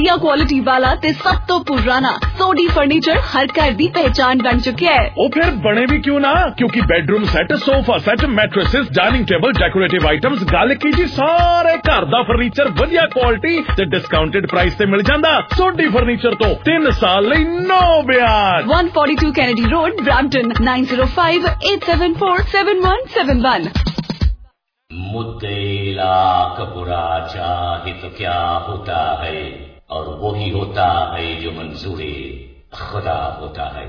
या क्वालिटी वाला ते सब तो पुराना सोडी फर्नीचर हर घर दी पहचान बन चुके हैं। ओ फिर बने भी क्यों ना, क्योंकि bedroom set, sofa set, mattresses, dining table, decorative items, गल की जी सारे घर दा फर्नीचर वधिया क्वालिटी ते डिस्काउंटेड प्राइस ते मिल जांदा। सोडी फर्नीचर तो 3 साल लई नो ब्याज। 142 कैनेडी रोड, ब्रैम्पटन 9058747171। मुद्दे लाख बुरा चाहे तो क्या होता है, और वही होता है जो मंजूरे खुदा होता है।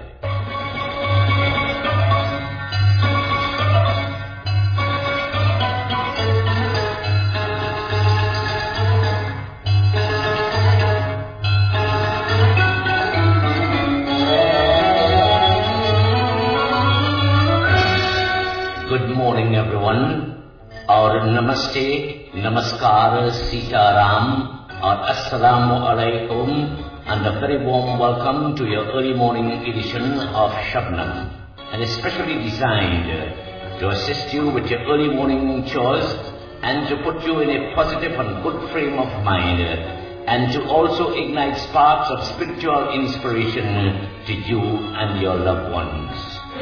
गुड मॉर्निंग एवरीवन, और नमस्ते, नमस्कार, सीताराम, और assalamu alaikum, and a very warm welcome to your early morning edition of Shabnam, and especially designed to assist you with your early morning chores and to put you in a positive and good frame of mind, and to also ignite sparks of spiritual inspiration to you and your loved ones.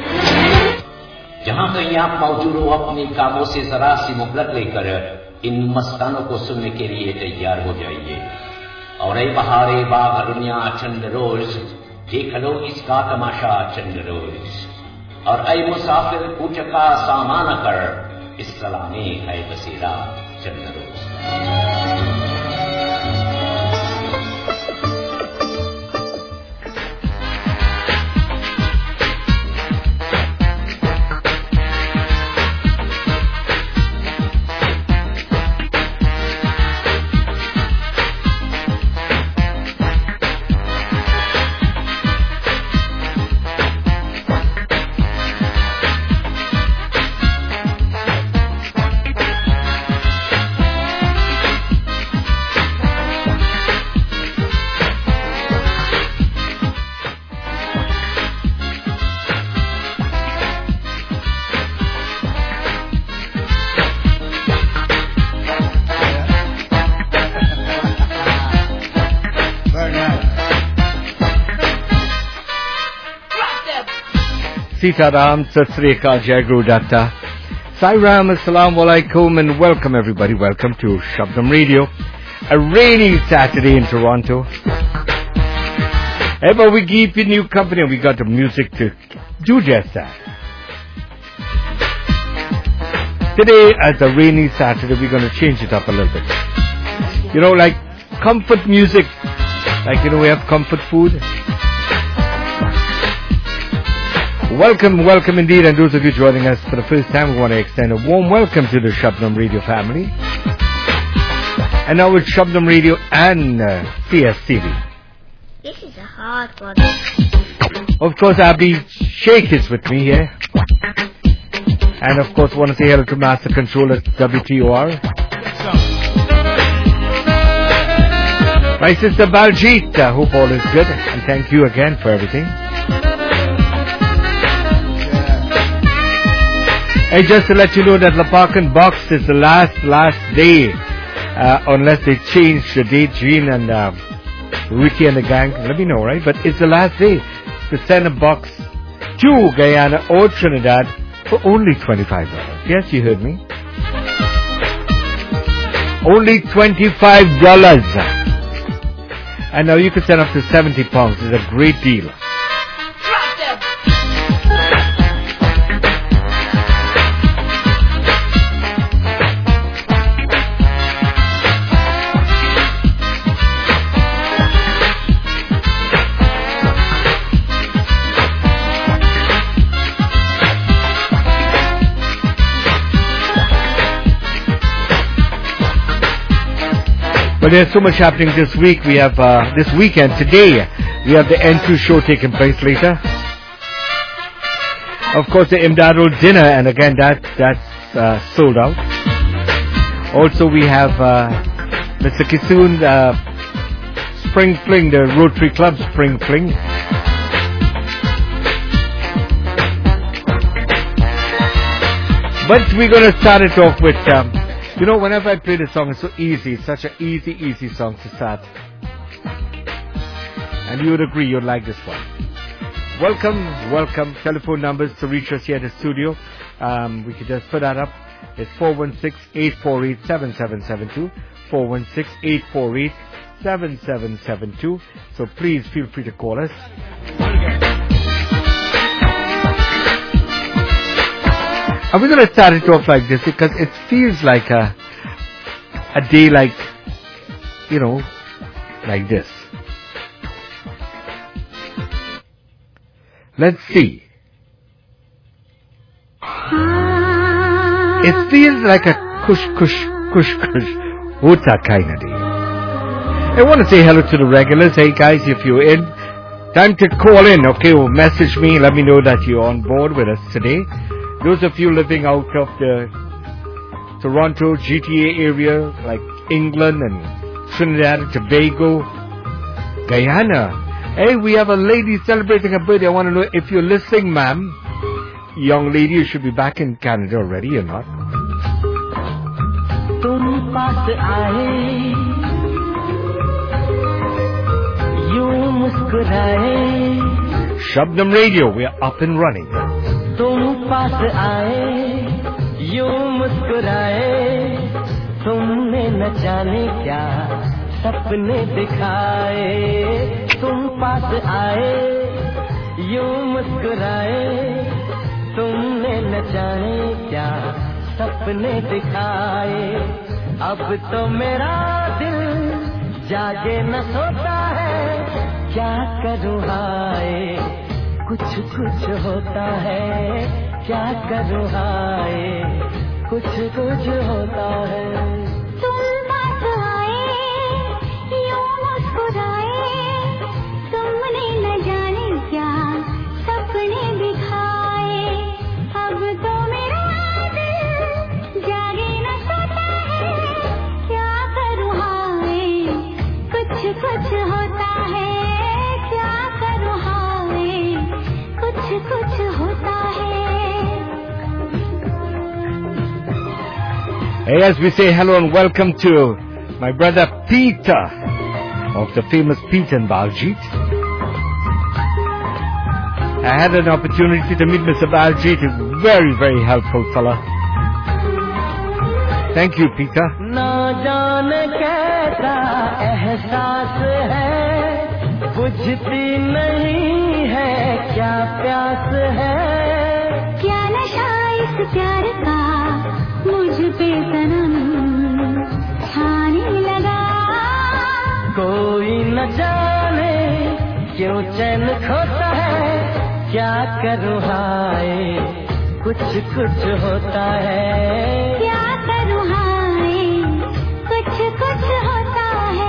जहां कहीं आप मौजूद हो, अपने कामों से जरा सी मुहलत लेकर इन मस्तानों को सुनने के लिए तैयार हो जाइए। और ऐ बहारे बाग दुनिया चंद रोज, देख लो इसका तमाशा चंद रोज। और ऐ मुसाफिर पूछ का सामान कर, इस सलामे है बसेरा चंद रोज। Sitaram, Sat Sri Akal, Jai Guru Datta. Sairam, Assalamu Alaikum, and welcome everybody. Welcome to Shabnam Radio. A rainy Saturday in Toronto. But we keep you new company and we got the music to do just that. Today, as a rainy Saturday, we're going to change it up a little bit. You know, like comfort music. Like, you know, we have comfort food. Welcome indeed, and those of you joining us for the first time, we want to extend a warm welcome to the Shabnam Radio family. And now it's Shabnam Radio and CSTV. This is a hard one. Of course, Abby Sheikh is with me here. And of course, want to say hello to Master Controller WTOR. My sister Baljit, hope all is good, and thank you again for everything. Hey, just to let you know that Lapakan Box is the last day, unless they change the date, Jean and Ricky and the gang, let me know, right? But it's the last day to send a box to Guyana or Trinidad for only $25. Yes, you heard me. Only $25. And now you can send up to 70 pounds. It's a great deal. But there's so much happening this week. We have this weekend, today, we have the N2 show taking place later. Of course, the Imdadul dinner, and again, that's sold out. Also, we have Mr. Kisoon Spring Fling, the Rotary Club Spring Fling. But we're going to start it off with, you know, whenever I play this song, it's so easy. It's such an easy song to start. And you would agree you'd like this one. Welcome. Telephone numbers to reach us here at the studio. We could just put that up. It's 416-848-7772. 416-848-7772. So please feel free to call us. And we're going to start it off like this because it feels like a day like, like this. Let's see. It feels like a kush hota kind of day. I want to say hello to the regulars. Hey guys, if you're in, time to call in, okay, or message me, let me know that you're on board with us today. Those of you living out of the Toronto, GTA area, like England and Trinidad and Tobago, Guyana. Hey, we have a lady celebrating her birthday. I want to know if you're listening, ma'am. Young lady, you should be back in Canada already, you're not? Shabnam Radio, we are up and running. तुम पास आए यूं मुस्कुराए तुमने न जाने क्या सपने दिखाए तुम पास आए यूं मुस्कुराए तुमने न जाने क्या सपने दिखाए अब तो मेरा दिल जागे न सोता है क्या करूँ हाय कुछ होता है क्या करूँ हाय कुछ होता है तुम पास आए यूं मुस्कुराए तुमने न जाने क्या सपने दिखाए अब तो मेरा दिल जागे न सोता है क्या करूँ हाय कुछ होता है क्या करूँ हाय कुछ होता है. Hey, as we say hello and welcome to my brother Peter of the famous Peter and Baljit. I had an opportunity to meet Mr. Baljit. He's a very, very helpful fella. Thank you, Peter. ना जाने कैसा एहसास है बुझती नहीं है क्या प्यास है क्या नशा इस प्यार का मुझ पे सनम छाने लगा कोई न जाने क्यों चैन खोता है क्या करूँ हाय कुछ होता है क्या करूँ हाय कुछ होता है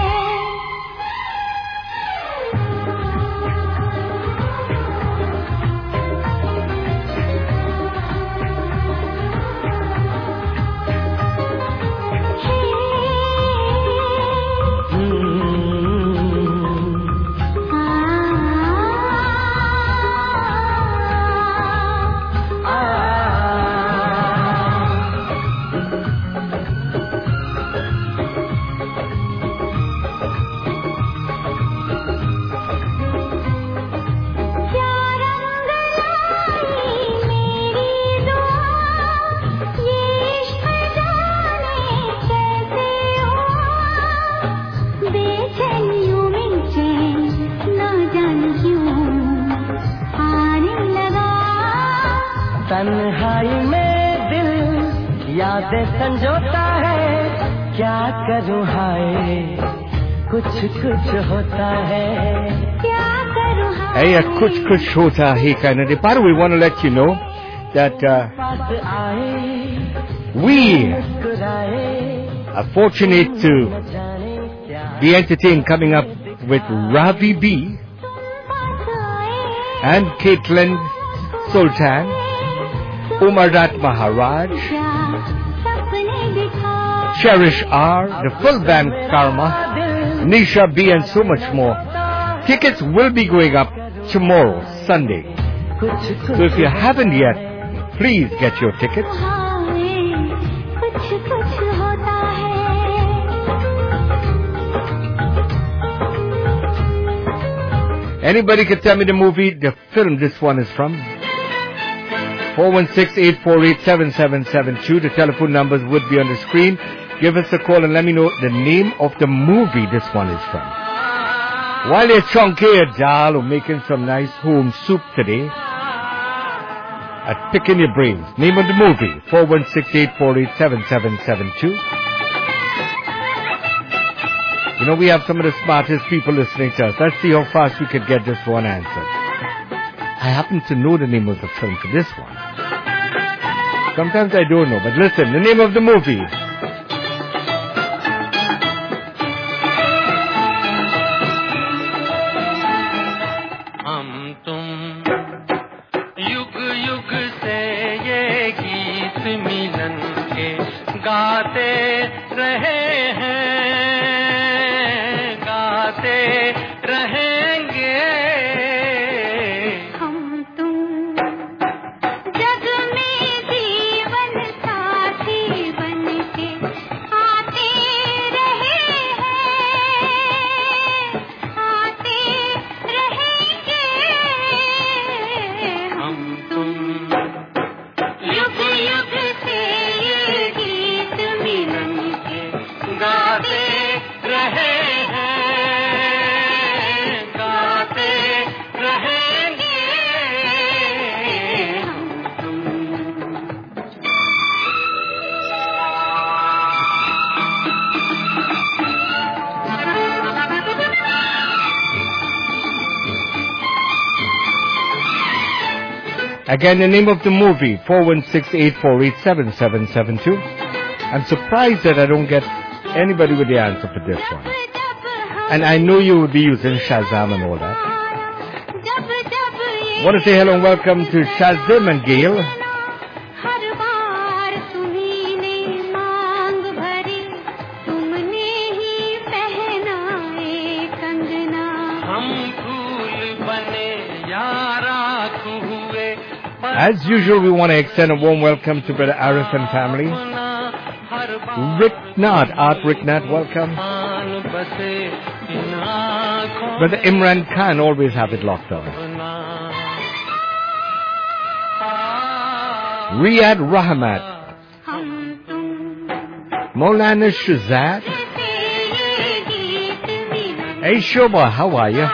तन्हाई में दिल यादें संजोता है क्या करूँ हाय कुछ होता है क्या करूँ हाय Hey, a kuch hota hai kind of day. By the way, we want to let you know that we are fortunate to be entertained coming up with Ravi B and Caitlin Sultan, Umarat Maharaj, Cherish R, the full band Karma, Nisha B, and so much more. Tickets will be going up tomorrow, Sunday. So if you haven't yet, please get your tickets. Anybody can tell me the movie, the film this one is from? 416-848-7772. The telephone numbers would be on the screen. Give us a call and let me know the name of the movie this one is from. While you're chunky dal or making some nice home soup today, picking your brains. Name of the movie, 416-848-7772. You know, we have some of the smartest people listening to us. Let's see how fast we could get this one answered. I happen to know the name of the film for this one. Sometimes I don't know, but listen, the name of the movie. Again, the name of the movie, 416-848-7772. I'm surprised that I don't get anybody with the answer for this one. And I know you will be using Shazam and all that. I want to say hello and welcome to Shazam and Gail. As usual, we want to extend a warm welcome to Brother Arif and family. Art Ricknat, welcome. Brother Imran Khan, always have it locked on. Riyad Rahmat. Maulana Shazad. Hey Shobha, how are you?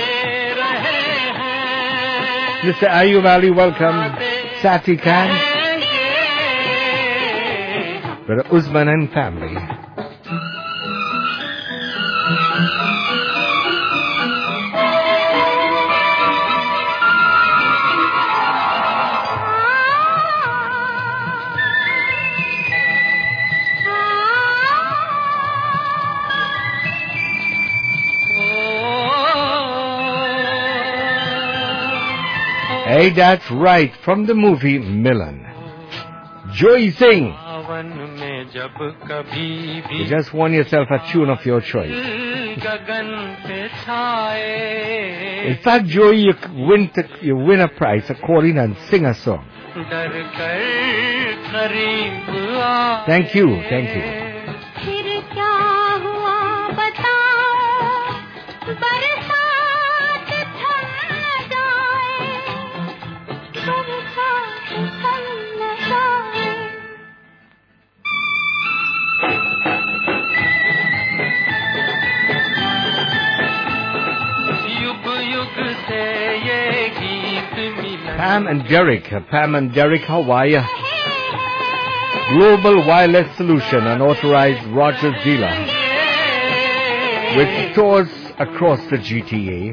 Mr. Ayub Ali, welcome. Sati Khan. Brother Usman and family. Hey, that's right, from the movie Milan. Joy Singh. You just won yourself a tune of your choice. In fact, Joy, you win a prize, a call in and sing a song. Thank you, thank you. Pam and Derek, how are you? Global Wireless Solution, an authorized Rogers dealer with stores across the GTA.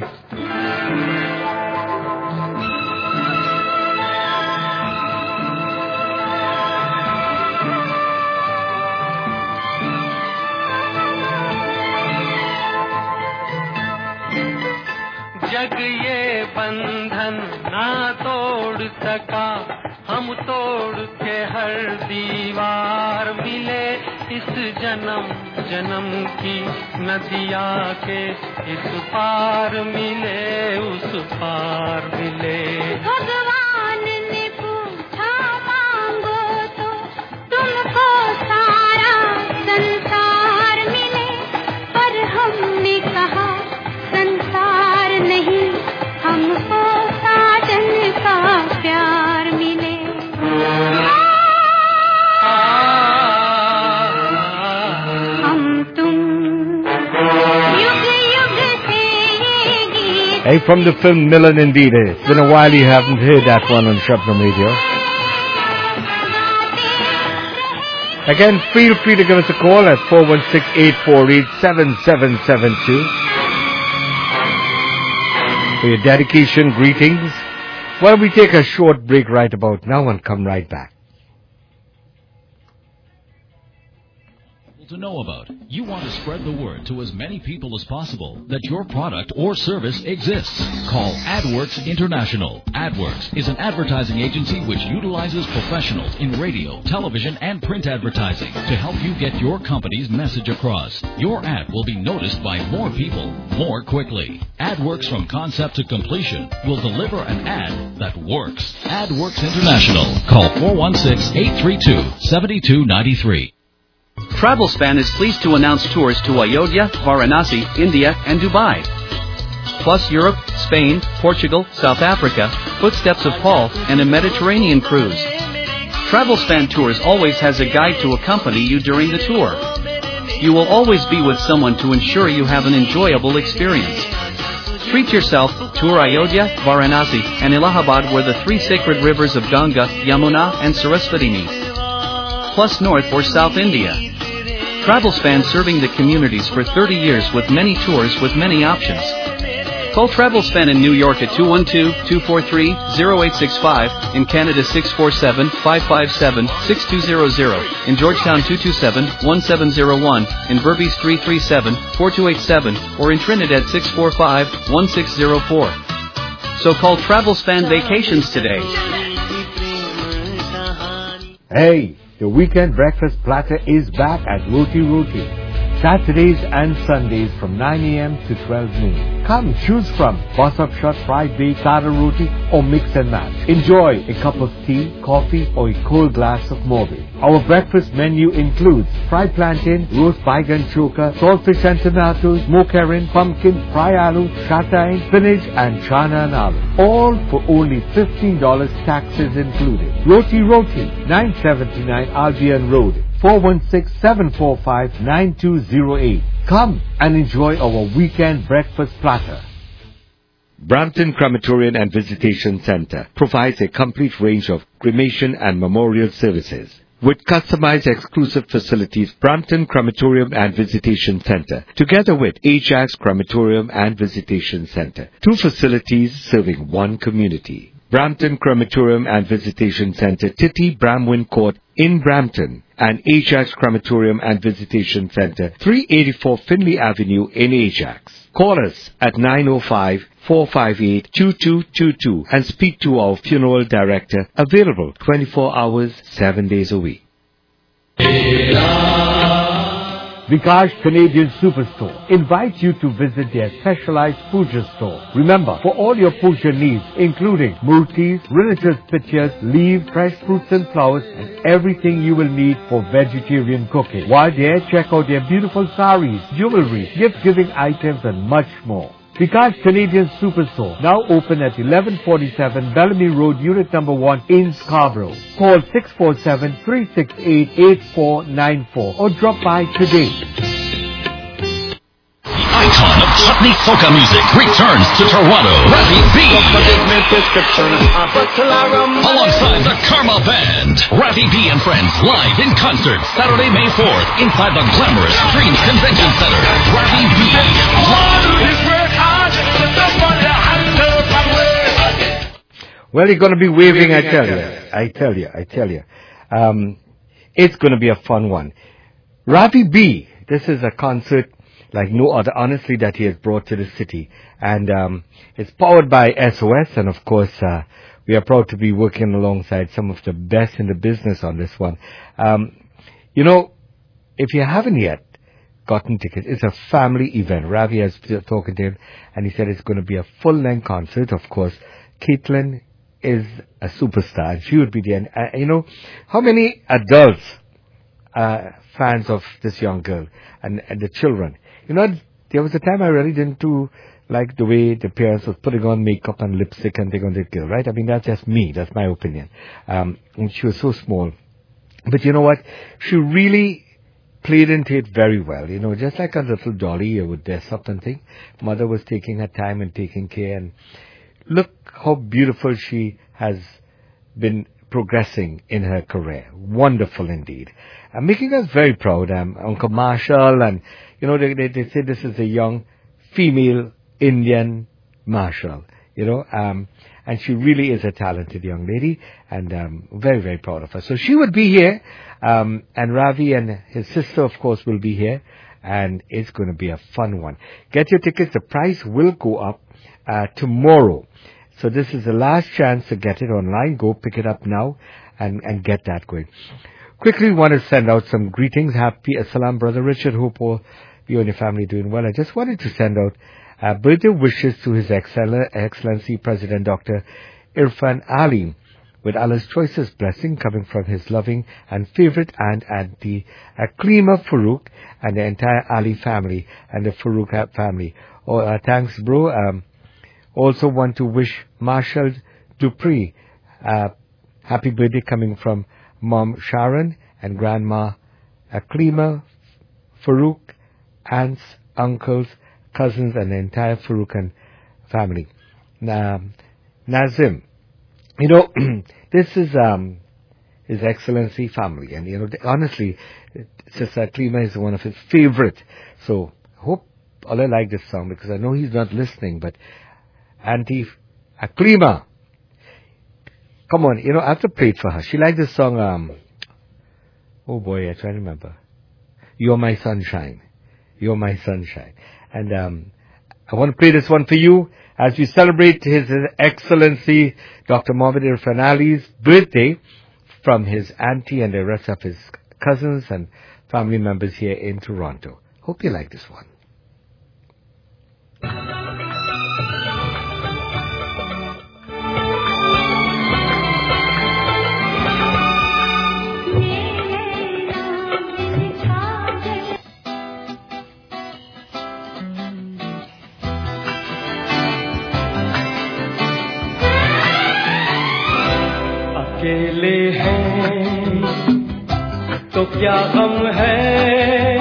जग ये बंधन ना तोड़ सका, हम तोड़ के हर दीवार मिले, इस जन्म जन्म की नदिया के इस पार मिले, उस पार मिले। भगवान ने पूछा मांगो तो तुमको सारा संसार मिले, पर हमने कहा संसार नहीं Hey, from the film Milan indeed. It's been a while you haven't heard that one on Shabnam Radio. Again, feel free to give us a call at 416-848-7772 for your dedication, greetings. Why don't we take a short break right about now and come right back. To know about. You want to spread the word to as many people as possible that your product or service exists. Call AdWorks International. AdWorks is an advertising agency which utilizes professionals in radio, television, and print advertising to help you get your company's message across. Your ad will be noticed by more people more quickly. AdWorks from concept to completion will deliver an ad that works. AdWorks International. Call 416-832-7293. TravelSpan is pleased to announce tours to Ayodhya, Varanasi, India, and Dubai. Plus Europe, Spain, Portugal, South Africa, Footsteps of Paul, and a Mediterranean cruise. TravelSpan Tours always has a guide to accompany you during the tour. You will always be with someone to ensure you have an enjoyable experience. Treat yourself, tour Ayodhya, Varanasi, and Allahabad where the three sacred rivers of Ganga, Yamuna, and Saraswati meet. Plus North or South India. TravelSpan serving the communities for 30 years with many tours with many options. Call TravelSpan in New York at 212-243-0865, in Canada 647-557-6200, in Georgetown 227-1701, in Berbice 337-4287, or in Trinidad 645-1604. So call TravelSpan Vacations today. Hey, the weekend breakfast platter is back at Roti Roti. Saturdays and Sundays from 9 a.m. to 12 noon. Come choose from boss-up shot, fried baked, starter roti, or mix and match. Enjoy a cup of tea, coffee, or a cold glass of Morbi. Our breakfast menu includes fried plantain, roast baigan choka, saltfish and tomatoes, smoked herring, pumpkin, fry aloo, shatain, spinach, and chana and aloo. All for only $15, taxes included. Roti Roti, 979 Albion Road. 416-745-9208. Come and enjoy our weekend breakfast platter. Brampton Crematorium and Visitation Center provides a complete range of cremation and memorial services. With customized exclusive facilities, Brampton Crematorium and Visitation Center, together with Ajax Crematorium and Visitation Center, two facilities serving one community. Brampton Crematorium and Visitation Center, Titty Bramwin Court in Brampton, and Ajax Crematorium and Visitation Center, 384 Finley Avenue in Ajax. Call us at 905-458-2222 and speak to our funeral director, available 24 hours, 7 days a week. Vikash Canadian Superstore invites you to visit their specialized puja store. Remember, for all your puja needs, including murtis, religious pictures, leaves, fresh fruits and flowers, and everything you will need for vegetarian cooking. While there, check out their beautiful saris, jewelry, gift-giving items, and much more. Vikash Canadian Superstore, now open at 1147 Bellamy Road, Unit Number 1 in Scarborough. Call 647-368-8494 or drop by today. The icon of chutney soca music returns to Toronto. Rafi B. Alongside the Karma Band. Rafi B and friends live in concert Saturday, May 4th inside the glamorous Dreams Convention Center. Rafi B. Well, you're going to be waving, I tell you. It's going to be a fun one. Ravi B, this is a concert like no other, honestly, that he has brought to the city. And it's powered by SOS, and of course, we are proud to be working alongside some of the best in the business on this one. If you haven't yet gotten tickets, it's a family event. Ravi has talking to him, and he said it's going to be a full-length concert. Of course, Caitlin is a superstar, and she would be there. And, how many adults are fans of this young girl and the children? There was a time I really didn't like the way the parents was putting on makeup and lipstick and thing on the girl, right? I mean, that's just me. That's my opinion. And she was so small. But you know what? She really played into it very well. You know, just like a little dolly, you would dress up and think. Mother was taking her time and taking care, and look how beautiful she has been progressing in her career. Wonderful indeed. Making us very proud. Uncle Marshall, and, you know, they say this is a young female Indian Marshall, you know, and she really is a talented young lady, and very, very proud of her. So she would be here, and Ravi and his sister, of course, will be here, and it's going to be a fun one. Get your tickets. The price will go up tomorrow. So this is the last chance to get it online. Go pick it up now and get that going. Quickly want to send out some greetings. Happy Assalam, Brother Richard. Hope all you and your family doing well. I just wanted to send out birthday wishes to His Excellency President Dr. Irfan Ali, with Allah's choicest blessing coming from his loving and favorite aunt, Auntie Aklima Farooq, and the entire Ali family and the Farooq family. Oh, thanks, bro. Also want to wish Marshall Dupree happy birthday, coming from Mom Sharon and Grandma Aklima Farooq, aunts, uncles, cousins, and the entire Farooqan family. Nazim, you know, this is His Excellency family, and, you know, honestly, Sister Aklima is one of his favorite. So hope Allah like this song, because I know he's not listening, but Auntie Aklima, come on, you know, I have to play it for her. She liked this song, oh boy, I try to remember. You're My Sunshine. You're My Sunshine. And I want to play this one for you as we celebrate His Excellency Dr. Mohammed Irfan Ali's birthday from his auntie and the rest of his cousins and family members here in Toronto. Hope you like this one. अकेले हैं तो क्या गम है,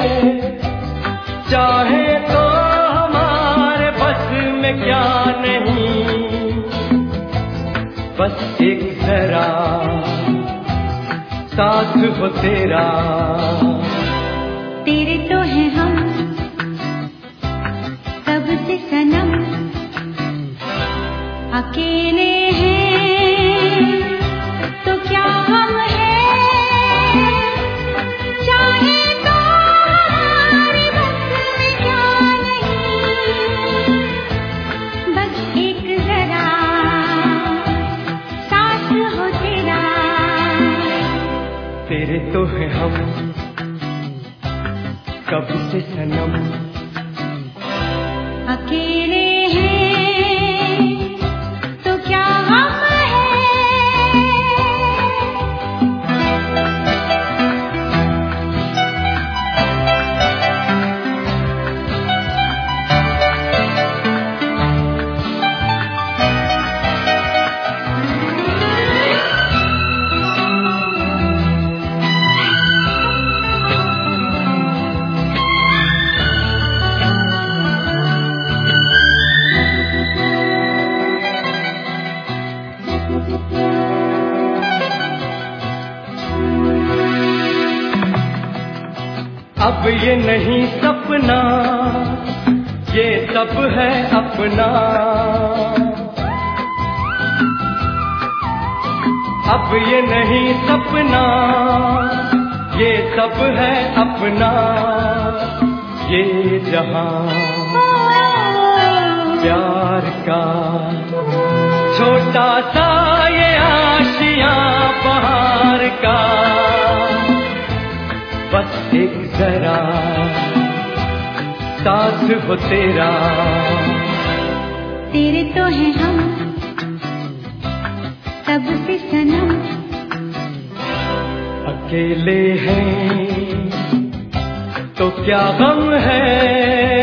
चाहे तो हमारे बस में क्या नहीं, बस एक जरा साथ हो तेरा, तेरे तो हैं हम सबसे सनम, अकेले हैं तो क्या गम है, चाहे तो हमारे बस में क्या नहीं, बस एक जरा साथ हो तेरा, तेरे तो हैं हम कब से सनम, अकेले हैं तो क्या गम है। अब ये नहीं सपना, ये सब है अपना, अब ये नहीं सपना, ये सब है अपना, ये जहां प्यार का छोटा सा ये आशियां बहार का, बस एक जरा साथ हो तेरा, तेरे तो हैं हम सबसे सनम, अकेले हैं तो क्या गम है।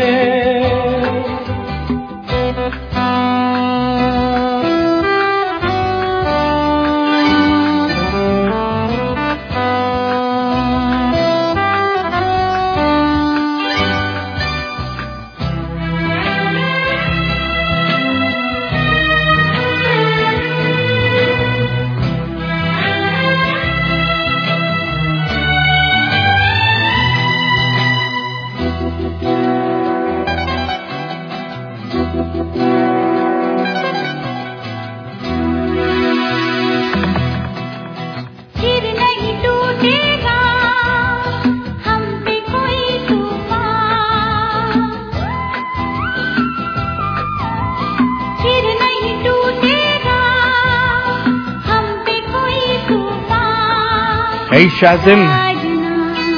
Hey Shazim, साजना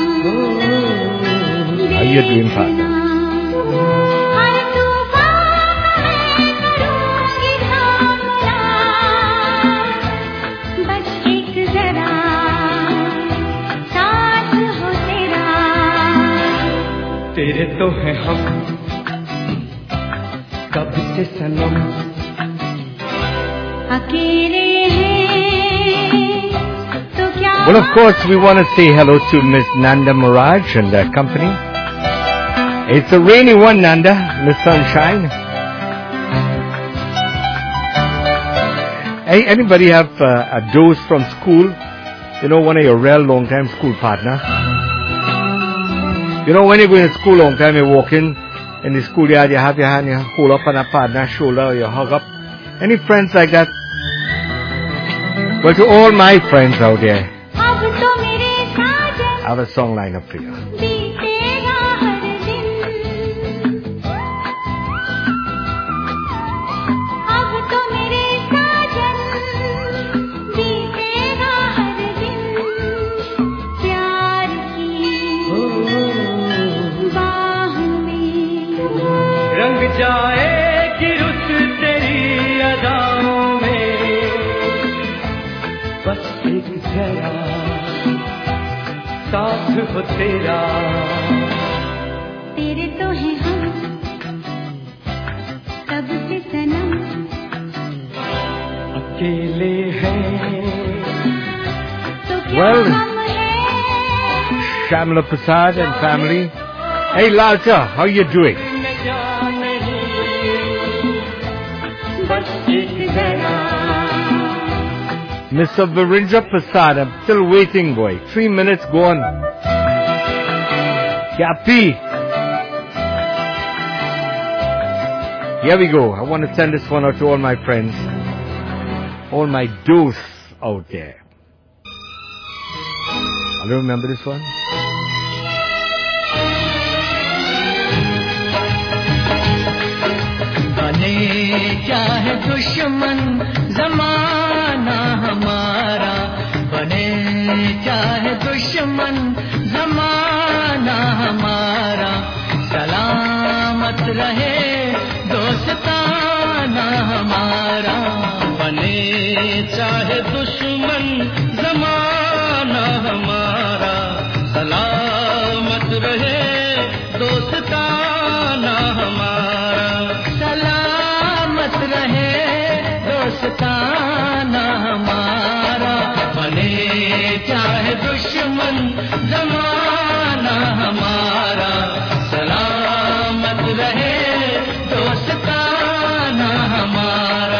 how you doing, partner? हर तूफान में करूंगी सामना बस एक जरा साथ हो तेरा तेरे तो हैं हम कब से सनम अकेले हैं तो क्या Well, of course, we want to say hello to Miss Nanda Miraj and their company. It's a rainy one, Nanda, Miss Sunshine. Hey, anybody have a dose from school? You know, one of your real long-time school partner. You know, when you're going to school long time, you walk in the schoolyard, you have your hand, you hold up on a partner's shoulder, you hug up. Any friends like that? Well, to all my friends out there, अब तो मेरे साजन I have a song lineup for you. बीतेगा हर दिन अब तो मेरे साजन बीतेगा हर दिन प्यार की बाह में रंग जाएगी रुत तेरी अदाओं में बस एक जरा साथ हो तेरा तेरे तो हैं हम कब से सनम अकेले हैं तो क्या Well, हम हैं Shamla Prasad and family. Hey, Lalcha, how you doing? न जाने बस एक जरा Mr. Virendra Prasad, I'm still waiting, boy. 3 minutes gone. Yapi. Here we go. I want to send this one out to all my friends. All my dose out there. I don't remember this one. बने चाहे दुश्मन जमाना हमारा बने चाहे दुश्मन जमाना हमारा सलामत रहे दोस्ताना हमारा बने चाहे दुश्मन जमाना हमारा सलामत रहे दोस्ताना हमारा सलामत रहे दोस्ताना हमारा बने चाहे दुश्मन जमाना हमारा सलामत रहे दोस्ताना हमारा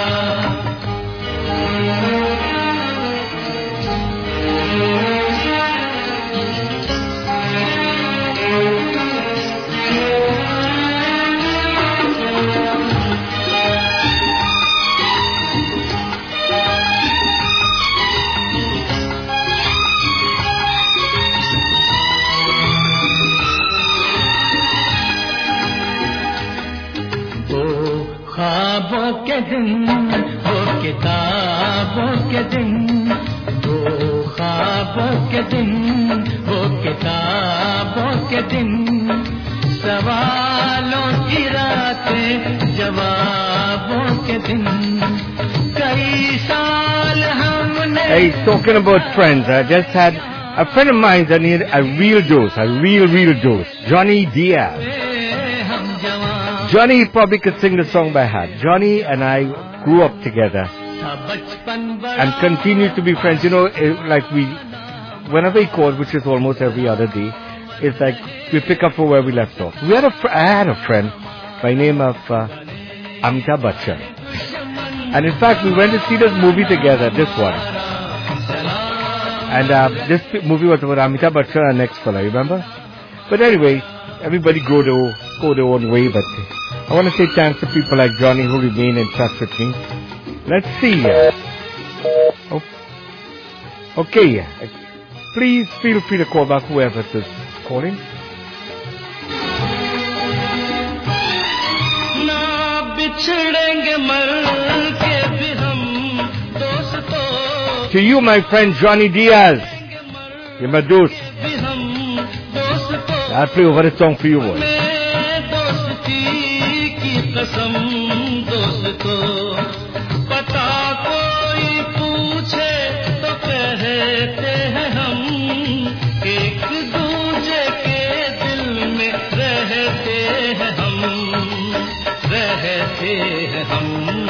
ख्वाबों के दिन वो किताबों के दिन वो ख्वाबों के दिन वो किताबों के दिन सवालों की रातें जवाबों के दिन कई साल हमने Hey, talking about friends, I just had a friend of mine that needed a real dose, a real dose. Johnny Diaz. हम जवान Johnny probably could sing the song by heart. Johnny and I grew up together था बचपन बड़ा and continue to be friends. You know, like whenever he called, which is almost every other day, it's like we pick up from where we left off. I had a friend by name of Amitabh Bachchan. And in fact, we went to see this movie together, this one. And this movie was about Amitabh Bachchan and next fella, you remember? But anyway, everybody go their own way, but I want to say thanks to people like Johnny who remain in touch with me. Let's see. Okay. Please feel free to call back whoever is calling. ना बिछड़ेंगे मर के भी हम दोस्तों To you, my friend Johnny Diaz. You're my dost. भी हम दोस्तों I'll play over a song for you, boy. में दोस्ती की कसम दोस्तों पता कोई पूछे तो कहते हैं हम एक दूजे के दिल में रहते हैं हम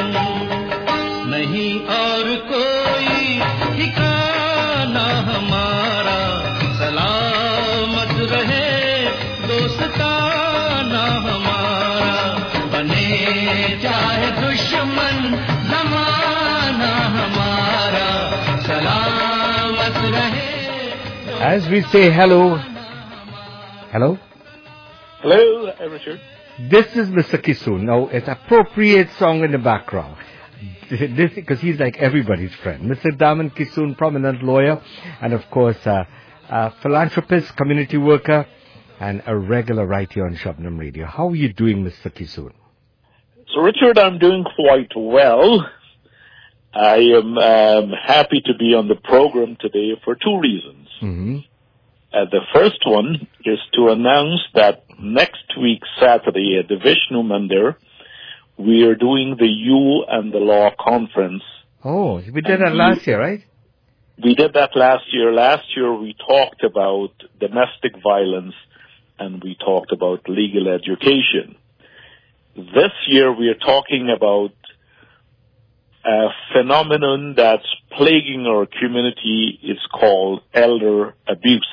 नहीं और कोई ठिकाना हमारा सलामत रहे दोस्ताना हमारा बने चाहे दुश्मन जमाना हमारा सलामत रहे As we say hello. Hello? Hello, Richard. This is Mr. Kisoon. Now, it's appropriate song in the background. This because he's like everybody's friend. Mr. Daman Kisoon, prominent lawyer, and of course, philanthropist, community worker, and a regular writer on Shabnam Radio. How are you doing, Mr. Kisoon? So, Richard, I'm doing quite well. I am happy to be on the program today for two reasons. Mm-hmm. The first one is to announce that next week, Saturday, at the Vishnu Mandir, we are doing the You and the Law conference. Oh, we did that last year, right? We did that last year. Last year we talked about domestic violence and we talked about legal education. This year we are talking about a phenomenon that's plaguing our community. It's called elder abuse.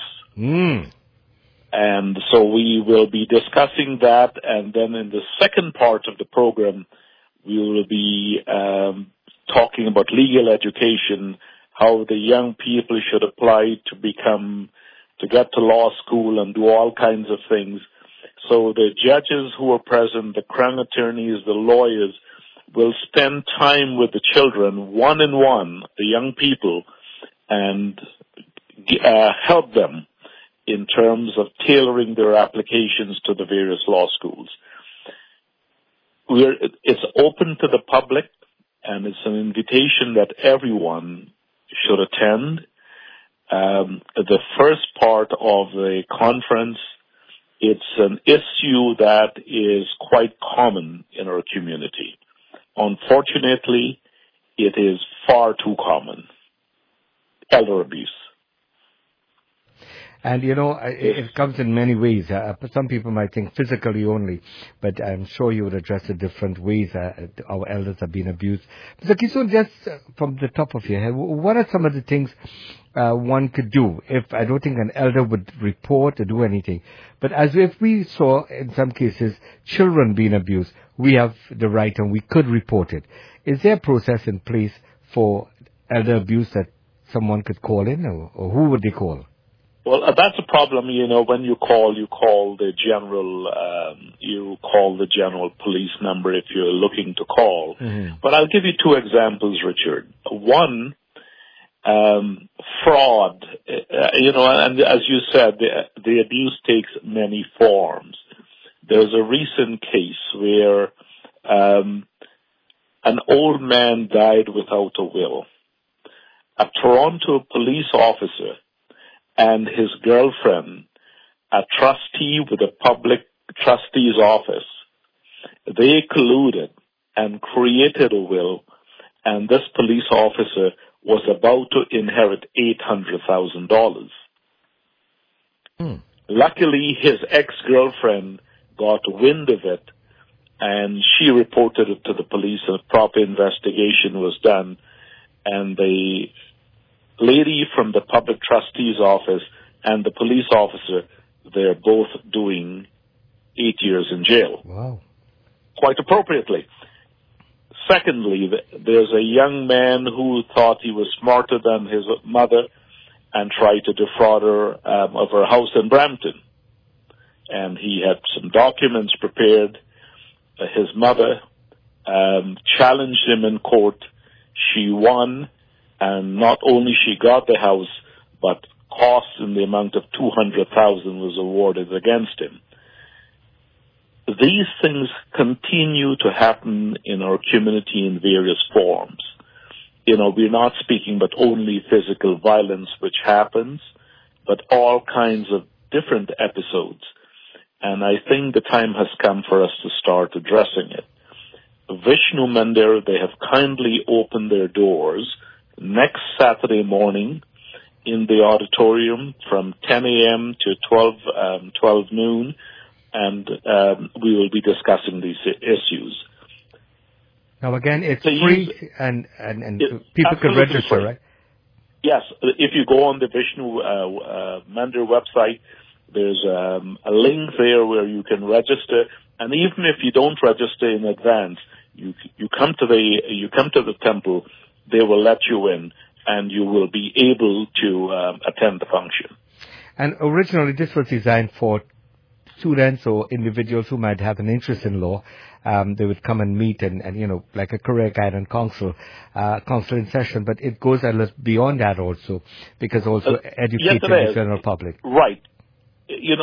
And so we will be discussing that, and then in the second part of the program, we will be talking about legal education, how the young people should apply to get to law school and do all kinds of things. So the judges who are present, the crown attorneys, the lawyers, will spend time with the children, one-on-one, the young people, and help them in terms of tailoring their applications to the various law schools. It's open to the public, and it's an invitation that everyone should attend. The first part of the conference, it's an issue that is quite common in our community. Unfortunately, it is far too common. Elder abuse. And, it comes in many ways. Some people might think physically only, but I'm sure you would address it different ways. Our elders have been abused. Mr. Kisoon, just from the top of your head, what are some of the things one could do? I don't think an elder would report or do anything, but as if we saw in some cases children being abused, we have the right and we could report it. Is there a process in place for elder abuse that someone could call in, or who would they call? Well, that's a problem, when you call the general police number if you're looking to call. Mm-hmm. But I'll give you two examples, Richard. One, fraud, and as you said, the abuse takes many forms. There's a recent case where, an old man died without a will. A Toronto police officer and his girlfriend, a trustee with the public trustee's office, they colluded and created a will, and this police officer was about to inherit $800,000. Luckily, his ex-girlfriend got wind of it, and she reported it to the police, and a proper investigation was done, and the lady from the public trustee's office and the police officer, they're both doing 8 years in jail. Wow. Quite appropriately. Secondly, there's a young man who thought he was smarter than his mother and tried to defraud her of her house in Brampton. And he had some documents prepared. His mother challenged him in court. She won. And not only she got the house, but costs in the amount of $200,000 was awarded against him. These things continue to happen in our community in various forms. We're not speaking but only physical violence, which happens, but all kinds of different episodes. And I think the time has come for us to start addressing it. Vishnu Mandir, they have kindly opened their doors next Saturday morning in the auditorium from 10 a.m. to 12 noon, and we will be discussing these issues. Now again, it's Please, free and people can register, free. right? Yes, if you go on the Vishnu Mandir website, there's a link there where you can register, and even if you don't register in advance, you come to the temple, they will let you in, and you will be able to attend the function. And originally, this was designed for students or individuals who might have an interest in law. They would come and meet and like a career guide and counseling session. But it goes a little beyond that also, because also educating the general public. Right. You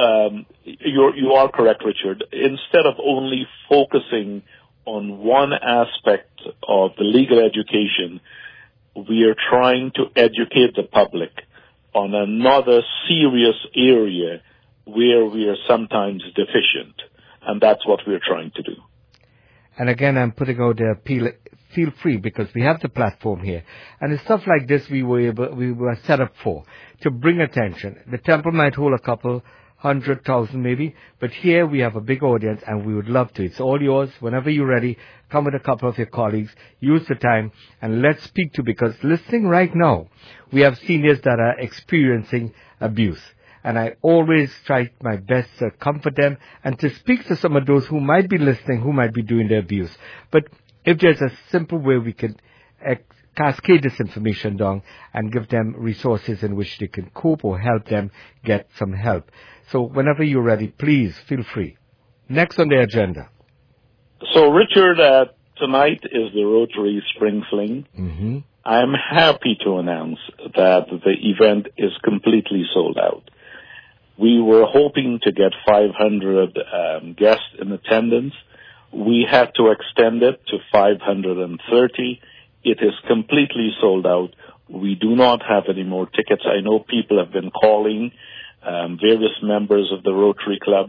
are correct, Richard. Instead of only focusing on one aspect of the legal education, we are trying to educate the public on another serious area where we are sometimes deficient, and that's what we're trying to do. And again, I'm putting out the appeal, feel free, because we have the platform here. And it's stuff like this we were set up for, to bring attention. The temple might hold a couple 100,000 maybe, but here we have a big audience and we would love to. It's all yours. Whenever you're ready, come with a couple of your colleagues, use the time, and let's speak to, because listening right now, we have seniors that are experiencing abuse. And I always try my best to comfort them and to speak to some of those who might be listening, who might be doing the abuse. But if there's a simple way we can cascade this information down and give them resources in which they can cope or help them get some help. So whenever you're ready, please feel free. Next on the agenda. So, Richard, tonight is the Rotary Spring Fling. Mm-hmm. I'm happy to announce that the event is completely sold out. We were hoping to get 500 guests in attendance. We had to extend it to 530. It is completely sold out. We do not have any more tickets. I know people have been calling, various members of the Rotary Club,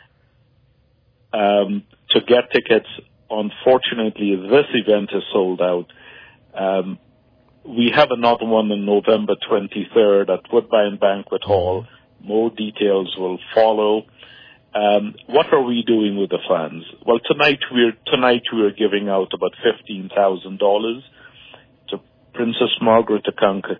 to get tickets. Unfortunately, this event is sold out. We have another one on November 23rd at Woodbine Banquet Hall. More details will follow. What are we doing with the funds? Well, tonight we're giving out about $15,000 to Princess Margaret Takanka,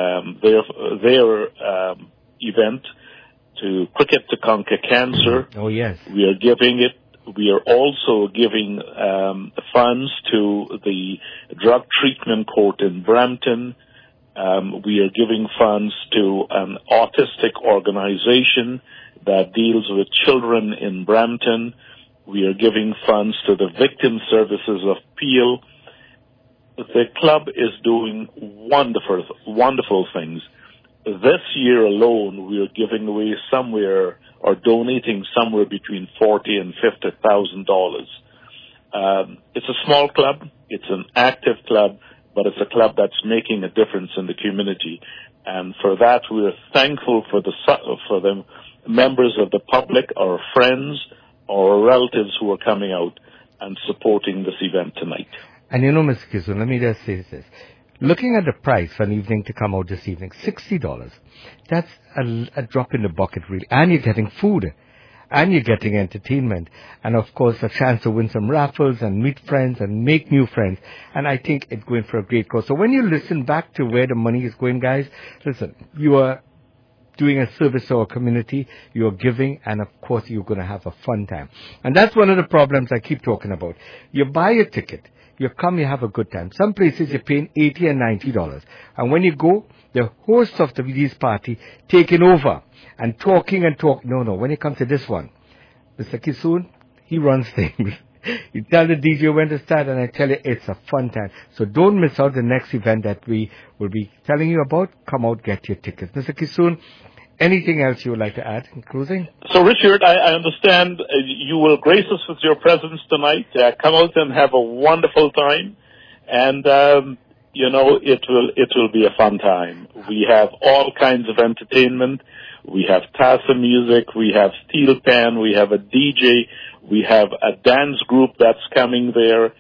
their event, to Cricket Takanka Cancer. Oh yes. We are giving it. We are also giving funds to the drug treatment court in Brampton. We are giving funds to an autistic organization that deals with children in Brampton. We are giving funds to the Victim Services of Peel. The club is doing wonderful things. This year alone, we are giving away donating somewhere between $40,000 and $50,000. It's a small club. It's an active club, but it's a club that's making a difference in the community. And for that, we are thankful for the members of the public, our friends, our relatives who are coming out and supporting this event tonight. And Mr. Kisun, let me just say this. Looking at the price for an evening to come out this evening, $60. That's a drop in the bucket, really. And you're getting food. And you're getting entertainment. And, of course, a chance to win some raffles and meet friends and make new friends. And I think it's going for a great cause. So when you listen back to where the money is going, guys, listen, you are doing a service to our community, you're giving, and, of course, you're going to have a fun time. And that's one of the problems I keep talking about. You buy a ticket. You come, you have a good time. Some places you're paying $80 and $90. And when you go, the host of the release party taking over and talking. No, when it comes to this one, Mr. Kisun, he runs things. You tell the DJ when to start, and I tell you, it's a fun time. So don't miss out the next event that we will be telling you about. Come out, get your tickets. Mr. Kisun, anything else you would like to add in closing? So, Richard, I understand you will grace us with your presence tonight. Come out and have a wonderful time. And it will be a fun time. We have all kinds of entertainment. We have Tassa music. We have Steel Pan. We have a DJ. We have a dance group that's coming there.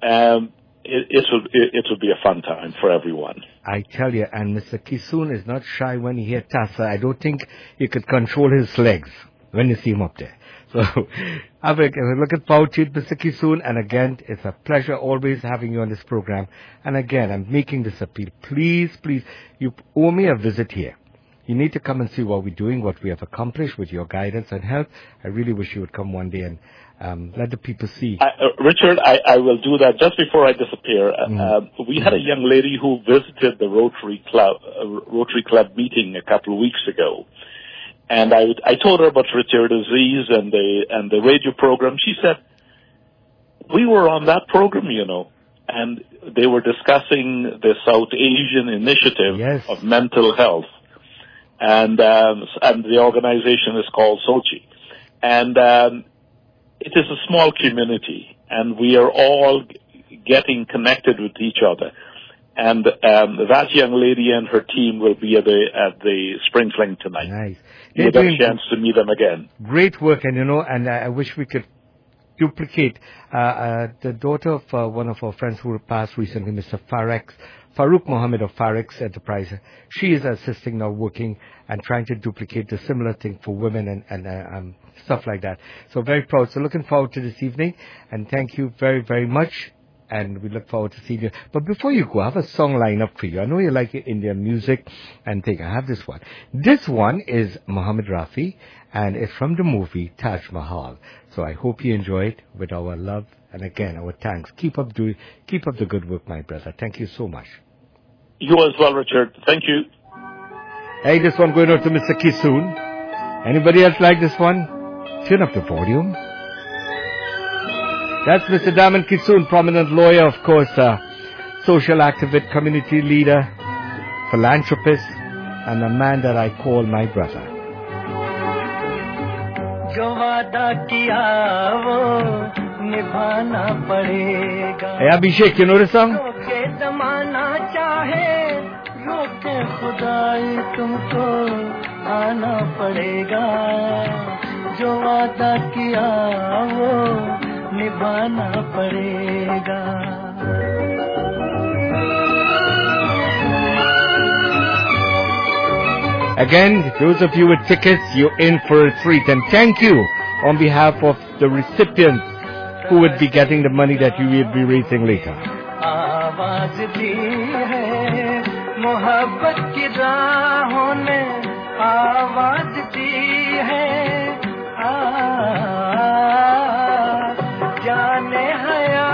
It will be a fun time for everyone. I tell you, and Mr. Kisoon is not shy when he hears Tassa. I don't think he could control his legs when you see him up there. So I'm looking forward to it, Mr. Kisoon. And again, it's a pleasure always having you on this program. And again, I'm making this appeal. Please, you owe me a visit here. You need to come and see what we're doing, what we have accomplished with your guidance and help. I really wish you would come one day and let the people see. Richard, I will do that. Just before I disappear, we had a young lady who visited the Rotary Club meeting a couple of weeks ago. And I told her about Richard Aziz and the radio program. She said, we were on that program, and they were discussing the South Asian initiative of mental health. And the organization is called Sochi. And it is a small community, and we are all getting connected with each other. And that young lady and her team will be at the Spring Fling tonight. Nice. We'll get a chance to meet them again. Great work, and I wish we could duplicate the daughter of one of our friends who passed recently, Mr. Farooq Mohammed of Farex Enterprise. She is assisting now, working and trying to duplicate the similar thing for women and stuff like that. So very proud. So looking forward to this evening, and thank you very, very much. And we look forward to seeing you. But before you go, I have a song lined up for you. I know you like Indian music and think I have this one. This one is Muhammad Rafi, and it's from the movie Taj Mahal. So I hope you enjoy it with our love and again our thanks. Keep up the good work, my brother. Thank you so much. You as well, Richard. Thank you. Hey, this one going out to Mr. Kisoon. Anybody else like this one? Turn up the volume. That's Mr. Daman Kisoon, prominent lawyer, of course, social activist, community leader, philanthropist, and a man that I call my brother. Hey, Abhishek, you know this song? निभाना पड़ेगा Again, those of you with tickets, you're in for a treat. And thank you on behalf of the recipients who would be getting the money that you will be raising later. आवाज दी है मोहब्बत की राहों ने आवाज दी है जाने हया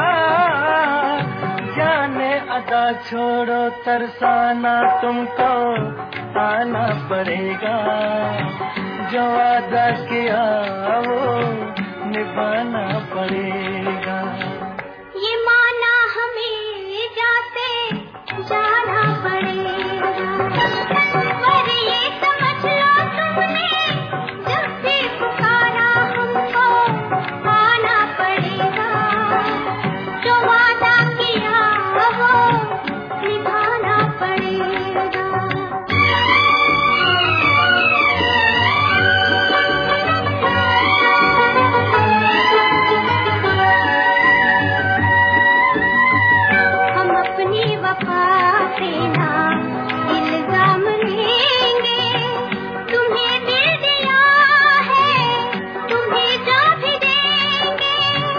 जाने अदा छोड़ो तरसाना तुमको आना पड़ेगा जो वादा किया वो निभाना पड़ेगा ये माना हमें जाते जाना पड़ेगा पर ये समझ लो तुमने जब भी पुकारा हमको आना पड़ेगा जो वादा किया वो निभाना पड़ेगा हम अपनी वफा से ना इल्जाम लेंगे तुम्हें दिल दिया है तुम्हें जो भी देंगे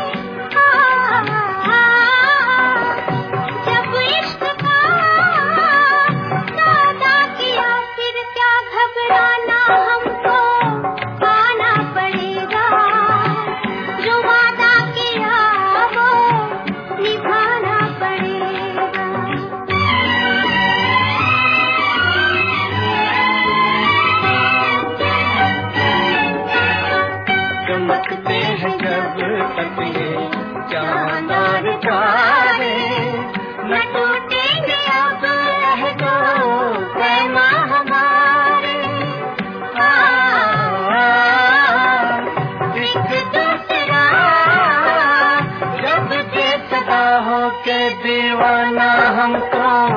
जब इश्क का सौदा किया फिर क्या घबराना हमको आना पड़ेगा जो वादा किया वो निभाना पड़ेगा चमकते हैं जब तक ये चांद और तारे न टूटेंगे अब अहदो पैमा हमारे एक दूसरा जब बेसदा हो के दीवाना हमको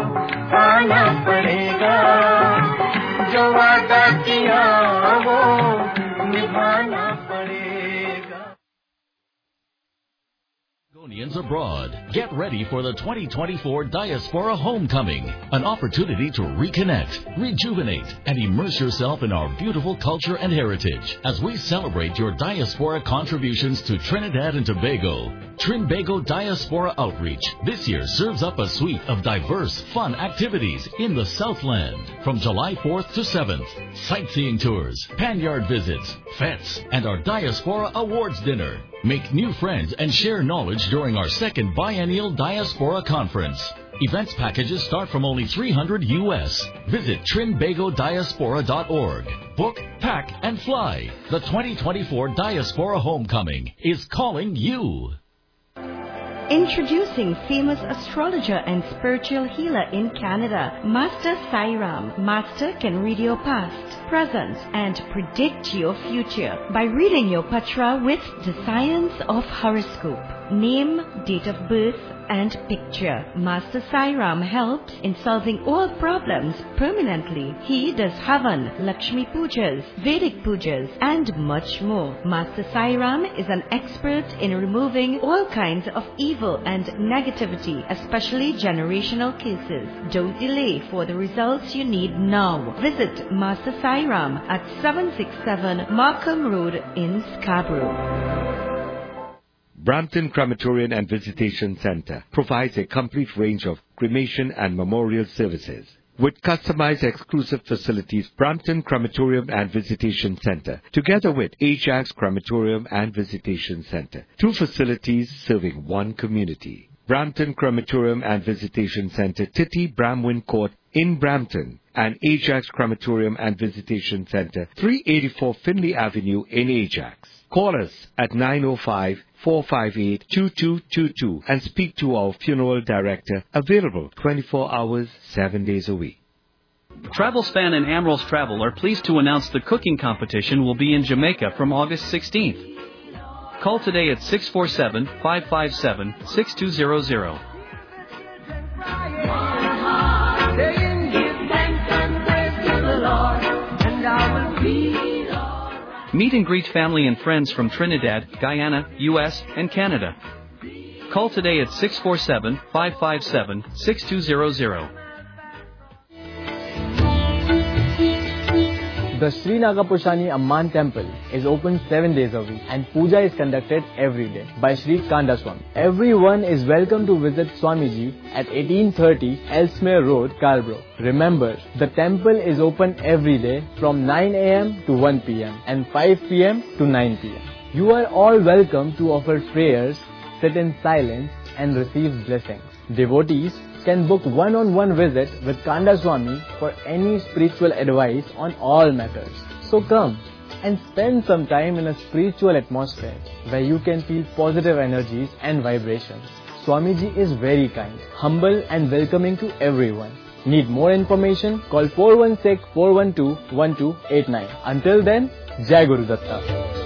Canadians abroad. Get ready for the 2024 Diaspora Homecoming, an opportunity to reconnect, rejuvenate, and immerse yourself in our beautiful culture and heritage as we celebrate your diaspora contributions to Trinidad and Tobago. Trinbago Diaspora Outreach this year serves up a suite of diverse, fun activities in the Southland from July 4th to 7th. Sightseeing tours, panyard visits, fetes, and our Diaspora Awards dinner. Make new friends and share knowledge during our second biennial Diaspora Conference. Events packages start from only $300 US. Visit trinbagodiaspora.org. Book, pack, and fly. The 2024 Diaspora Homecoming is calling you. Introducing famous astrologer and spiritual healer in Canada, Master Sairam. Master can read your past, present, and predict your future by reading your patra with the science of horoscope. Name, date of birth, and picture. Master Sairam helps in solving all problems permanently. He does Havan, Lakshmi Pujas, Vedic Pujas, and much more. Master Sairam is an expert in removing all kinds of evil and negativity, especially generational cases. Don't delay for the results you need now. Visit Master Sairam at 767 Markham Road in Scarborough. Brampton Crematorium and Visitation Center provides a complete range of cremation and memorial services. With customized exclusive facilities, Brampton Crematorium and Visitation Center, together with Ajax Crematorium and Visitation Center, two facilities serving one community. Brampton Crematorium and Visitation Center, Titty Bramwin Court in Brampton, and Ajax Crematorium and Visitation Center, 384 Finley Avenue in Ajax. Call us at 905-458-2222 and speak to our funeral director, available 24 hours, 7 days a week. TravelSpan and Amrals Travel are pleased to announce the cooking competition will be in Jamaica from August 16th. Call today at 647-557-6200. Meet and greet family and friends from Trinidad, Guyana, U.S., and Canada. Call today at 647-557-6200. The Sri Nagapushani Amman Temple is open 7 days a week and puja is conducted every day by Sri Kandaswamy. Everyone is welcome to visit Swamiji at 1830 Ellesmere Road, Scarborough. Remember, the temple is open every day from 9 a.m. to 1 p.m. and 5 p.m. to 9 p.m. You are all welcome to offer prayers, sit in silence and receive blessings. Devotees can book one-on-one visit with Kandaswamy for any spiritual advice on all matters. So come and spend some time in a spiritual atmosphere where you can feel positive energies and vibrations. Swamiji is very kind, humble and welcoming to everyone. Need more information? Call 416-412-1289. Until then, Jai Guru Datta.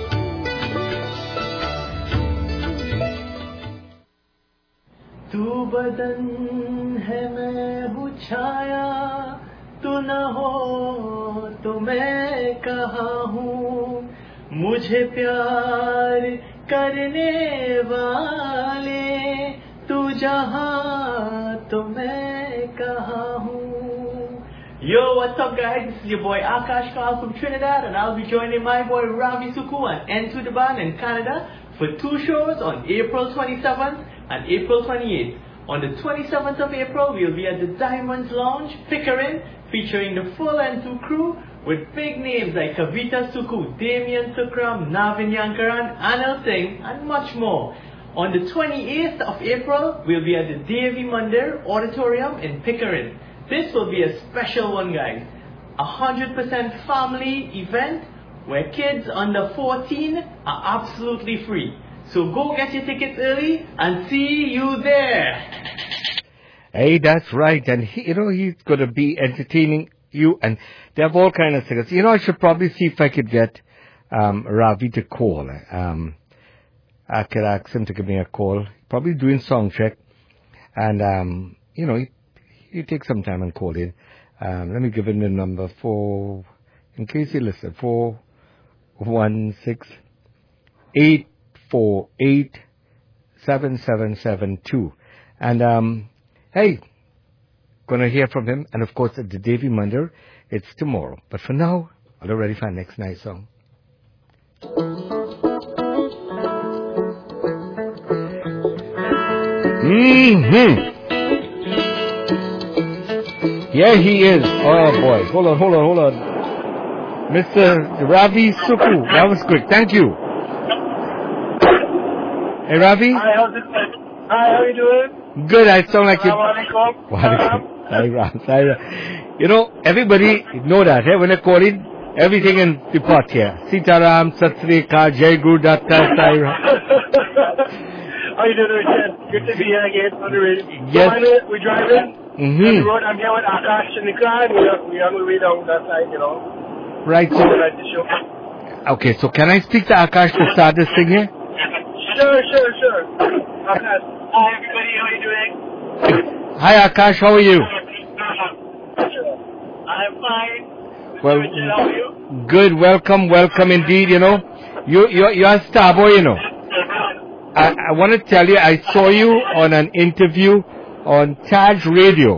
तू बदन है मैं हूँ छाया, तू न हो तो मैं कहाँ हूँ, मुझे प्यार करने वाले तू जहाँ तो मैं कहाँ हूँ. Yo, what's up guys? This is your boy Akash Kal from Trinidad and I'll be joining my boy Ravi Suku and N2 the Band in Canada for 2 shows on April 27th and April 28th. On the 27th of April, we'll be at the Diamonds Lounge, Pickering, featuring the full N2 crew with big names like Kavita Suku, Damian Sukram, Navin Yankaran, Anil Singh, and much more. On the 28th of April, we'll be at the Devi Mandir Auditorium in Pickering. This will be a special one, guys. 100% family event where kids under 14 are absolutely free. So go get your tickets early and see you there. Hey, that's right. And he's going to be entertaining you. And they have all kinds of things. I should probably see if I could get Ravi to call. I could ask him to give me a call. Probably doing song check. And, he takes some time and call in. Let me give him the number in case you listen, 416-848-6788. 7772. And, hey, gonna hear from him. And of course, at the Davy Munder, it's tomorrow. But for now, I'll already find next nice song. Yeah, he is. Oh boy. Hold on. Mr. Ravi Suku. That was quick. Thank you. Hey, Ravi? Hi, how's it going? Hi, how are you doing? Good. I sound like you. Walaikum. Saira. You know, everybody know that, eh? When they call in, everything in the pot here. Sitaram, Satsrika, Jai Guru Datta, Saira. How you doing, Richard? Good to be here again on the radio. Yes. We're driving. On the road. I'm here with Akash and Nikran. We're on the way down that side, you know. Right. So, okay, so can I speak to Akash to start this thing here? Sure. Akash. Hi, everybody. How are you doing? Hi, Akash. How are you? I'm fine. Well, Richard, how are you? good. Welcome indeed. You know, you're a star boy. You know. I want to tell you, I saw you on an interview on Taj Radio.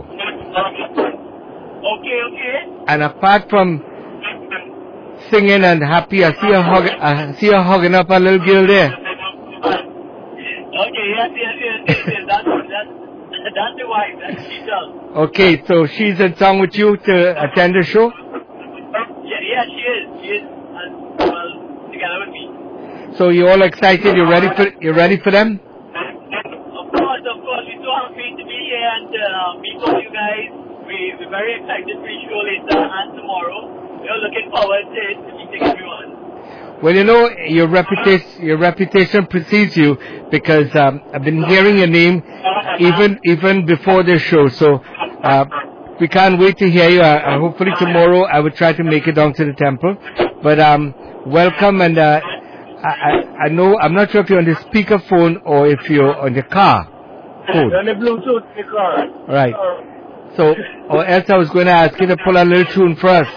Okay. And apart from singing and happy, I see you hugging up a little girl there. Okay, yes. That's the wife. That's she does. Okay, so she's in town with you to attend the show? Yeah, she is. She is, well, together with me. So you're all excited? You're ready for them? Of course. We're so happy to be here and meet all you guys. We're very excited for the show later and tomorrow. We're looking forward to it, to meeting everyone. Well, you know, your reputation precedes you because I've been hearing your name even before the show. So we can't wait to hear you. Hopefully tomorrow I will try to make it down to the temple. But welcome, and I know, I'm not sure if you're on the speakerphone or if you're on the car phone. On the Bluetooth in the car. Right. So, or else I was going to ask you to pull a little tune for us.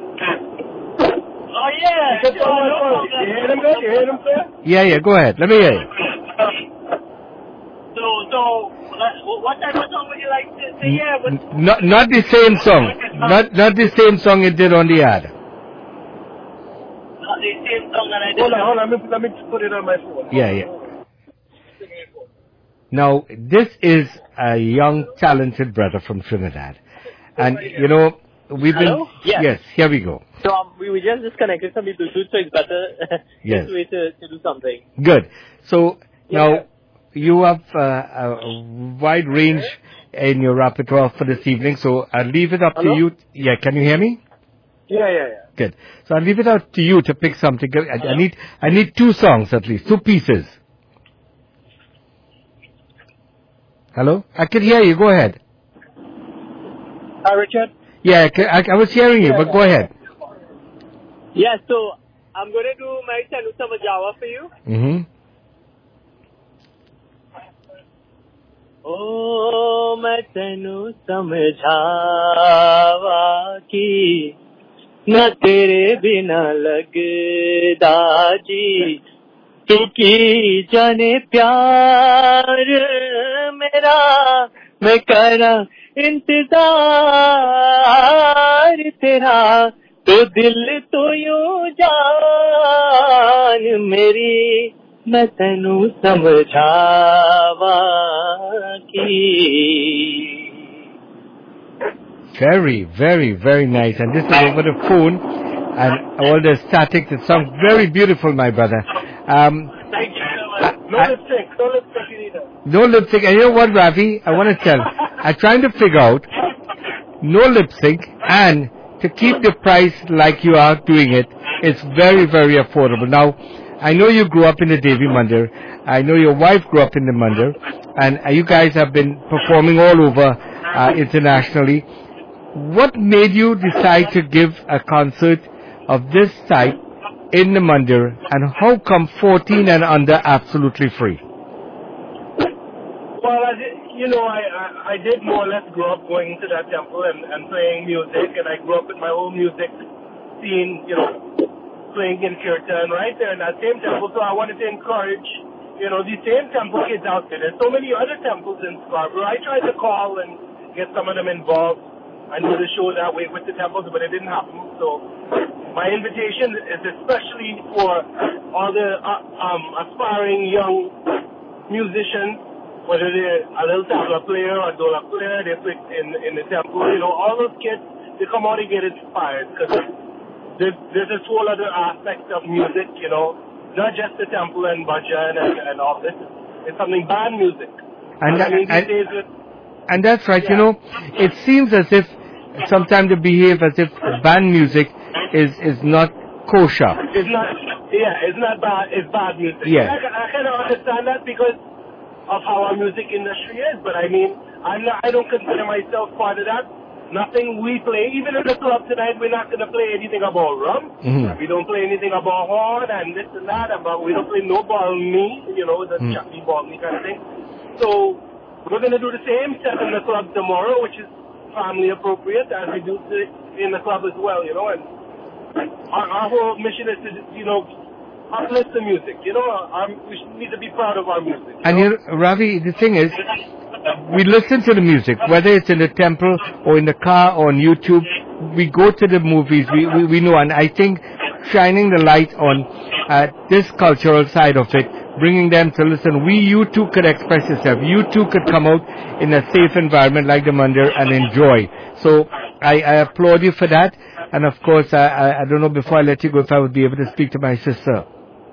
Oh, yeah. You hear them good? You hear them clear? Yeah, go ahead. Let me hear you. So, what type of song would you like to sing here? Not the same song. Not the same song you did on the ad. Not the same song that I did. Hold on. Let me put it on my phone. Yeah. Now, this is a young, talented brother from Trinidad. And, you know, we've been... Hello? Yes, here we go. So we were just disconnected from the Bluetooth, so it's better Yes. this way to do something. Good. So, now, you have a wide range in your repertoire for this evening, so I'll leave it up to you. Yeah, can you hear me? Yeah. Good. So I'll leave it up to you to pick something. I need two songs at least, two pieces. Hello? I can hear you. Go ahead. Hi, Richard. Yeah, I was hearing you, but go ahead. Yeah, so I'm going to do my Tanusa Majawa for you. Mm-hmm. Oh, मैं तेनू समझावा कि न तेरे बिना लगदा जी तू की जाने प्यार मेरा मैं करा इंतजार तेरा तो दिल तो यूं जान मेरी मैं तेनू समझावा की. Very, very, very nice. And this is over the phone and all the static. It sounds very beautiful, my brother. Thank you so much. No lip sync either. No lip sync. And you know what, Ravi? I want to tell. I'm trying to figure out no lip sync and to keep the price like you are doing it. It's very, very affordable. Now, I know you grew up in the Davy Munder. I know your wife grew up in the Munder. And you guys have been performing all over internationally. What made you decide to give a concert of this type in the Munder, and how come 14 and under absolutely free? Well, I did more or less grow up going into that temple and playing music, and I grew up with my own music scene, playing in kirtan right there in that same temple. So I wanted to encourage these same temple kids out there. There's so many other temples in Scarborough. I tried to call and get some of them involved and do the show that way with the temples, but it didn't happen. So my invitation is especially for all the aspiring young musicians, whether they're a little tabla player or dola player, they play in the temple. All those kids, they come out and get inspired because there's this whole other aspect of music, not just the temple and bhajan and all this. It's something band music. And that's right. It seems as if sometimes they behave as if band music is not kosher. It's not bad. It's bad music. Yeah. I kind of understand that because of how our music industry is, but I mean, I don't consider myself part of that. Nothing we play, even in the club tonight, we're not going to play anything about rum. Mm-hmm. We don't play anything about horn and this and that, but we don't play no ball me, the chucky ball me kind of thing. So we're going to do the same set in the club tomorrow, which is family appropriate, as we do in the club as well, and our whole mission is to, uplift the music, we need to be proud of our music. And Ravi, the thing is, we listen to the music, whether it's in the temple or in the car or on YouTube. We go to the movies, we know, and I think shining the light on this cultural side of it, bringing them to listen, you too could express yourself. You too could come out in a safe environment like the Mandir and enjoy. So I applaud you for that. And of course, I don't know, before I let you go, if I would be able to speak to my sister.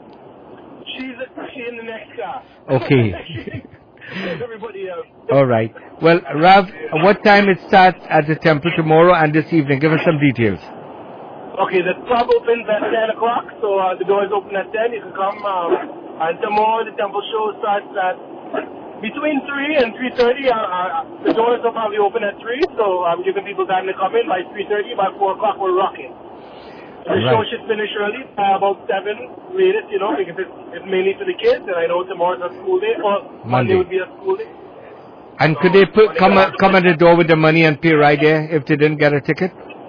She's in the next car. Okay. Everybody else. All right. Well, Rav, what time it starts at the temple tomorrow and this evening? Give us some details. Okay, the club opens at 10 o'clock, so the doors open at 10. You can come. And tomorrow the temple show starts at between 3 and 3:30. The doors will probably open at 3, so I'm giving people time to come in. By 3:30, by 4 o'clock, we're rocking. The show should finish early, about 7 latest, because it's mainly for the kids, and I know tomorrow's a school day, or Monday would be a school day. And could they come at the door with the money and pay right there if they didn't get a ticket?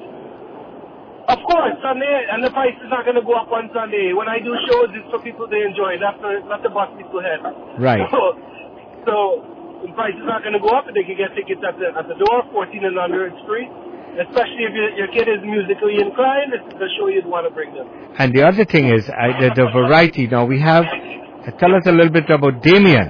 Of course, Sunday, and the price is not going to go up on Sunday. When I do shows, it's for people to enjoy, not to bust people's head. Right. So the price is not going to go up, and they can get tickets at the door, 14 and under, it's free. Especially if your kid is musically inclined, this is the show you'd want to bring them. And the other thing is, the variety. Now we have, tell us a little bit about Damien.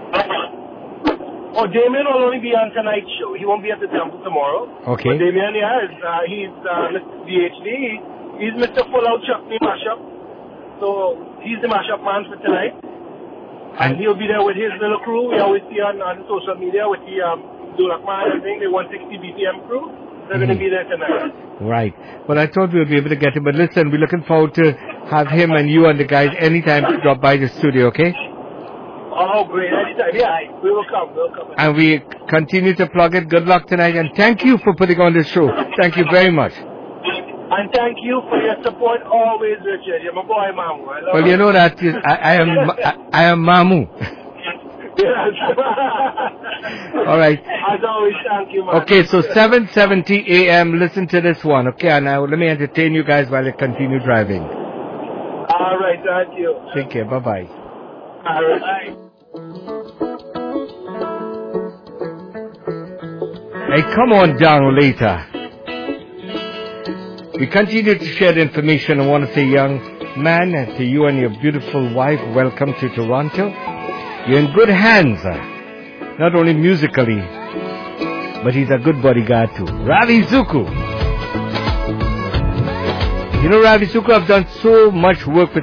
Oh, Damien will only be on tonight's show. He won't be at the temple tomorrow. Okay. But Damien, he's Mr. DHD. He's Mr. Full Out Chutney Mashup. So he's the mashup man for tonight. And he'll be there with his little crew. We always see on social media with the Dulak Man, I think, the 160 BPM crew. They're going to be there tonight. Right. Well, I thought we would be able to get him. But listen, we're looking forward to have him and you and the guys anytime to drop by the studio, okay? Oh, great. Anytime. Yeah, we will come. We'll come. And we continue to plug it. Good luck tonight. And thank you for putting on this show. Thank you very much. And thank you for your support always, Richard. You're my boy, Mamu. Well, you know that I am Mamu. All right. As always, thank you, man. Okay, so 7:70 a.m. Listen to this one. Okay, and now let me entertain you guys while I continue driving. All right, thank you. Take care. Bye-bye. All right. Hey, come on down later. We continue to share the information. I want to say, young man, to you and your beautiful wife, welcome to Toronto. You're in good hands, not only musically, but he's a good bodyguard too. Ravi Zuku. You know, Ravi Zuku, I've done so much work with